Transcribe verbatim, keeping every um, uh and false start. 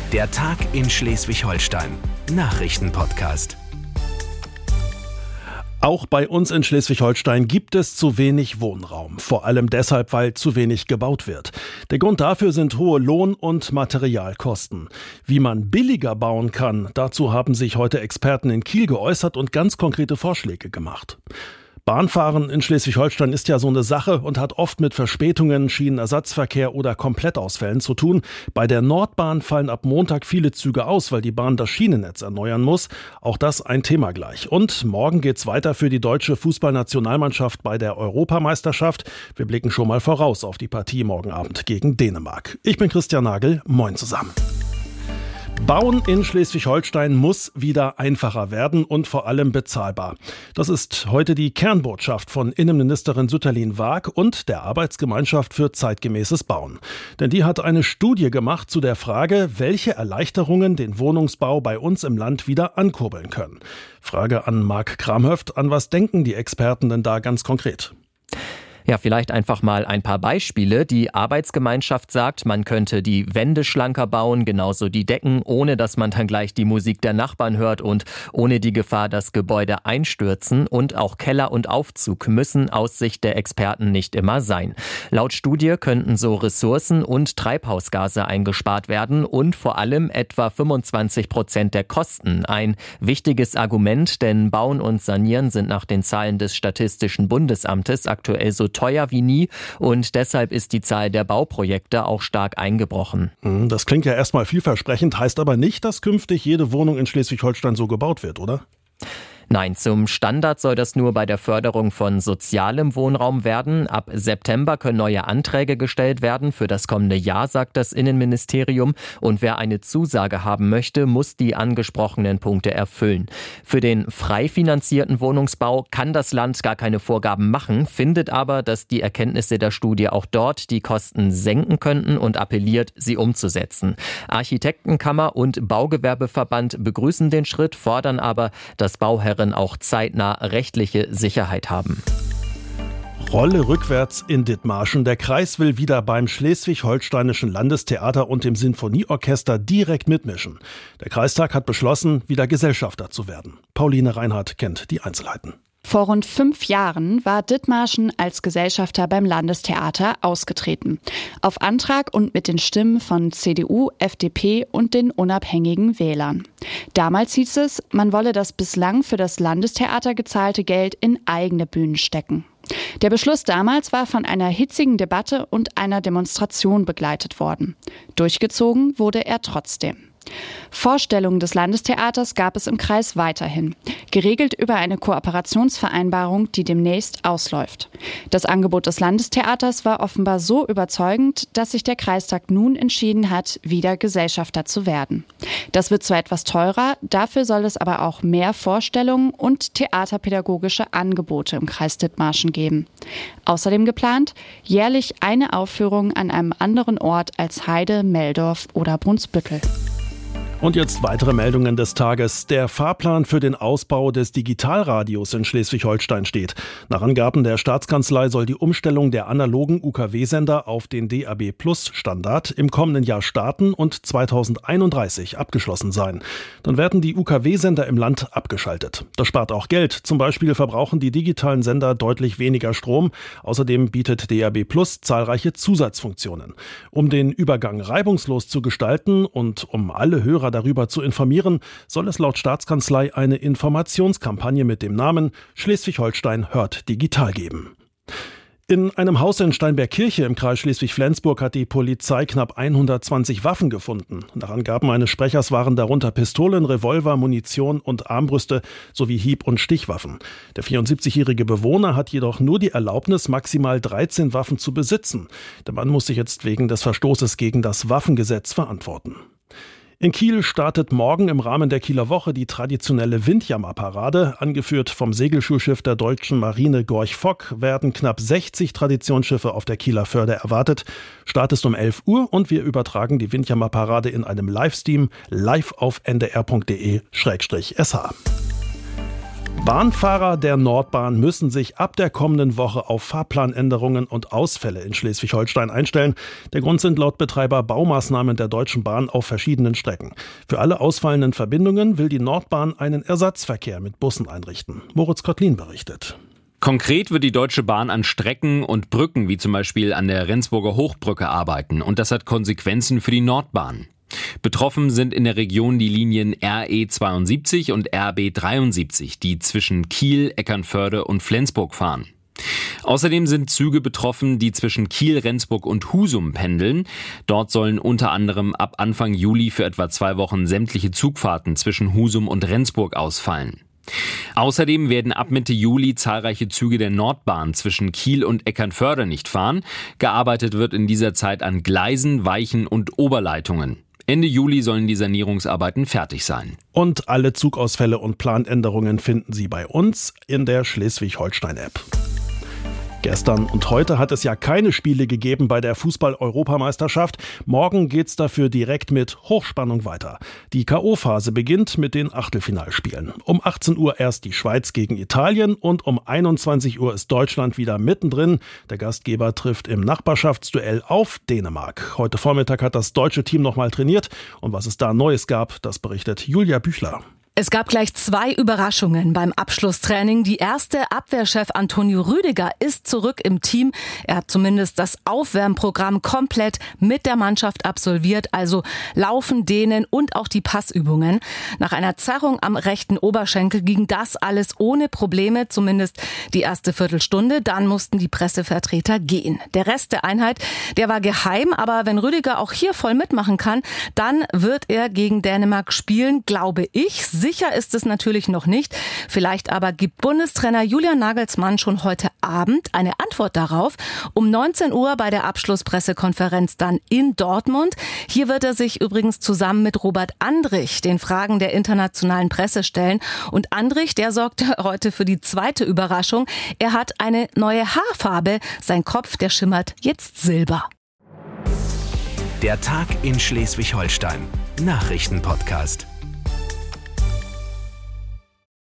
Der Tag in Schleswig-Holstein. Nachrichtenpodcast. Auch bei uns in Schleswig-Holstein gibt es zu wenig Wohnraum. Vor allem deshalb, weil zu wenig gebaut wird. Der Grund dafür sind hohe Lohn- und Materialkosten. Wie man billiger bauen kann, dazu haben sich heute Experten in Kiel geäußert und ganz konkrete Vorschläge gemacht. Bahnfahren in Schleswig-Holstein ist ja so eine Sache und hat oft mit Verspätungen, Schienenersatzverkehr oder Komplettausfällen zu tun. Bei der Nordbahn fallen ab Montag viele Züge aus, weil die Bahn das Schienennetz erneuern muss. Auch das ein Thema gleich. Und morgen geht's weiter für die deutsche Fußballnationalmannschaft bei der Europameisterschaft. Wir blicken schon mal voraus auf die Partie morgen Abend gegen Dänemark. Ich bin Christian Nagel. Moin zusammen. Bauen in Schleswig-Holstein muss wieder einfacher werden und vor allem bezahlbar. Das ist heute die Kernbotschaft von Innenministerin Sütterlin-Waag und der Arbeitsgemeinschaft für zeitgemäßes Bauen. Denn die hat eine Studie gemacht zu der Frage, welche Erleichterungen den Wohnungsbau bei uns im Land wieder ankurbeln können. Frage an Marc Kramhöft, an was denken die Experten denn da ganz konkret? Ja, vielleicht einfach mal ein paar Beispiele. Die Arbeitsgemeinschaft sagt, man könnte die Wände schlanker bauen, genauso die Decken, ohne dass man dann gleich die Musik der Nachbarn hört und ohne die Gefahr, dass Gebäude einstürzen. Und auch Keller und Aufzug müssen aus Sicht der Experten nicht immer sein. Laut Studie könnten so Ressourcen und Treibhausgase eingespart werden und vor allem etwa fünfundzwanzig Prozent der Kosten. Ein wichtiges Argument, denn Bauen und Sanieren sind nach den Zahlen des Statistischen Bundesamtes aktuell so teuer wie nie und deshalb ist die Zahl der Bauprojekte auch stark eingebrochen. Das klingt ja erstmal vielversprechend, heißt aber nicht, dass künftig jede Wohnung in Schleswig-Holstein so gebaut wird, oder? Nein, zum Standard soll das nur bei der Förderung von sozialem Wohnraum werden. Ab September können neue Anträge gestellt werden für das kommende Jahr, sagt das Innenministerium. Und wer eine Zusage haben möchte, muss die angesprochenen Punkte erfüllen. Für den frei finanzierten Wohnungsbau kann das Land gar keine Vorgaben machen, findet aber, dass die Erkenntnisse der Studie auch dort die Kosten senken könnten und appelliert, sie umzusetzen. Architektenkammer und Baugewerbeverband begrüßen den Schritt, fordern aber, dass Bauherren auch zeitnah rechtliche Sicherheit haben. Rolle rückwärts in Dithmarschen. Der Kreis will wieder beim Schleswig-Holsteinischen Landestheater und dem Sinfonieorchester direkt mitmischen. Der Kreistag hat beschlossen, wieder Gesellschafter zu werden. Pauline Reinhardt kennt die Einzelheiten. Vor rund fünf Jahren war Dithmarschen als Gesellschafter beim Landestheater ausgetreten. Auf Antrag und mit den Stimmen von C D U, F D P und den unabhängigen Wählern. Damals hieß es, man wolle das bislang für das Landestheater gezahlte Geld in eigene Bühnen stecken. Der Beschluss damals war von einer hitzigen Debatte und einer Demonstration begleitet worden. Durchgezogen wurde er trotzdem. Vorstellungen des Landestheaters gab es im Kreis weiterhin, geregelt über eine Kooperationsvereinbarung, die demnächst ausläuft. Das Angebot des Landestheaters war offenbar so überzeugend, dass sich der Kreistag nun entschieden hat, wieder Gesellschafter zu werden. Das wird zwar etwas teurer, dafür soll es aber auch mehr Vorstellungen und theaterpädagogische Angebote im Kreis Dithmarschen geben. Außerdem geplant, jährlich eine Aufführung an einem anderen Ort als Heide, Meldorf oder Brunsbüttel. Und jetzt weitere Meldungen des Tages. Der Fahrplan für den Ausbau des Digitalradios in Schleswig-Holstein steht. Nach Angaben der Staatskanzlei soll die Umstellung der analogen U K W-Sender auf den D A B Plus Standard im kommenden Jahr starten und zweitausendeinunddreißig abgeschlossen sein. Dann werden die U K W-Sender im Land abgeschaltet. Das spart auch Geld. Zum Beispiel verbrauchen die digitalen Sender deutlich weniger Strom. Außerdem bietet D A B Plus zahlreiche Zusatzfunktionen. Um den Übergang reibungslos zu gestalten und um alle Hörer darüber zu informieren, soll es laut Staatskanzlei eine Informationskampagne mit dem Namen Schleswig-Holstein hört digital geben. In einem Haus in Steinbergkirche im Kreis Schleswig-Flensburg hat die Polizei knapp hundertzwanzig Waffen gefunden. Nach Angaben eines Sprechers waren darunter Pistolen, Revolver, Munition und Armbrüste sowie Hieb- und Stichwaffen. Der vierundsiebzigjährige Bewohner hat jedoch nur die Erlaubnis, maximal dreizehn Waffen zu besitzen. Der Mann muss sich jetzt wegen des Verstoßes gegen das Waffengesetz verantworten. In Kiel startet morgen im Rahmen der Kieler Woche die traditionelle Windjammerparade. Angeführt vom Segelschulschiff der deutschen Marine Gorch Fock werden knapp sechzig Traditionsschiffe auf der Kieler Förde erwartet. Start ist um elf Uhr und wir übertragen die Windjammerparade in einem Livestream live auf n d r punkt d e slash s h. Bahnfahrer der Nordbahn müssen sich ab der kommenden Woche auf Fahrplanänderungen und Ausfälle in Schleswig-Holstein einstellen. Der Grund sind laut Betreiber Baumaßnahmen der Deutschen Bahn auf verschiedenen Strecken. Für alle ausfallenden Verbindungen will die Nordbahn einen Ersatzverkehr mit Bussen einrichten. Moritz Kottlin berichtet. Konkret wird die Deutsche Bahn an Strecken und Brücken, wie zum Beispiel an der Rendsburger Hochbrücke, arbeiten. Und das hat Konsequenzen für die Nordbahn. Betroffen sind in der Region die Linien R E zweiundsiebzig und R B dreiundsiebzig, die zwischen Kiel, Eckernförde und Flensburg fahren. Außerdem sind Züge betroffen, die zwischen Kiel, Rendsburg und Husum pendeln. Dort sollen unter anderem ab Anfang Juli für etwa zwei Wochen sämtliche Zugfahrten zwischen Husum und Rendsburg ausfallen. Außerdem werden ab Mitte Juli zahlreiche Züge der Nordbahn zwischen Kiel und Eckernförde nicht fahren. Gearbeitet wird in dieser Zeit an Gleisen, Weichen und Oberleitungen. Ende Juli sollen die Sanierungsarbeiten fertig sein. Und alle Zugausfälle und Planänderungen finden Sie bei uns in der Schleswig-Holstein-App. Gestern und heute hat es ja keine Spiele gegeben bei der Fußball-Europameisterschaft. Morgen geht's dafür direkt mit Hochspannung weiter. Die K O-Phase beginnt mit den Achtelfinalspielen. Um achtzehn Uhr erst die Schweiz gegen Italien und um einundzwanzig Uhr ist Deutschland wieder mittendrin. Der Gastgeber trifft im Nachbarschaftsduell auf Dänemark. Heute Vormittag hat das deutsche Team nochmal trainiert. Und was es da Neues gab, das berichtet Julia Büchler. Es gab gleich zwei Überraschungen beim Abschlusstraining. Die erste, Abwehrchef Antonio Rüdiger ist zurück im Team. Er hat zumindest das Aufwärmprogramm komplett mit der Mannschaft absolviert, also Laufen, Dehnen und auch die Passübungen. Nach einer Zerrung am rechten Oberschenkel ging das alles ohne Probleme, zumindest die erste Viertelstunde. Dann mussten die Pressevertreter gehen. Der Rest der Einheit, der war geheim, aber wenn Rüdiger auch hier voll mitmachen kann, dann wird er gegen Dänemark spielen, glaube ich. Sicher ist es natürlich noch nicht. Vielleicht aber gibt Bundestrainer Julian Nagelsmann schon heute Abend eine Antwort darauf. Um neunzehn Uhr bei der Abschlusspressekonferenz dann in Dortmund. Hier wird er sich übrigens zusammen mit Robert Andrich den Fragen der internationalen Presse stellen. Und Andrich, der sorgte heute für die zweite Überraschung. Er hat eine neue Haarfarbe. Sein Kopf, der schimmert jetzt silber. Der Tag in Schleswig-Holstein. Nachrichtenpodcast.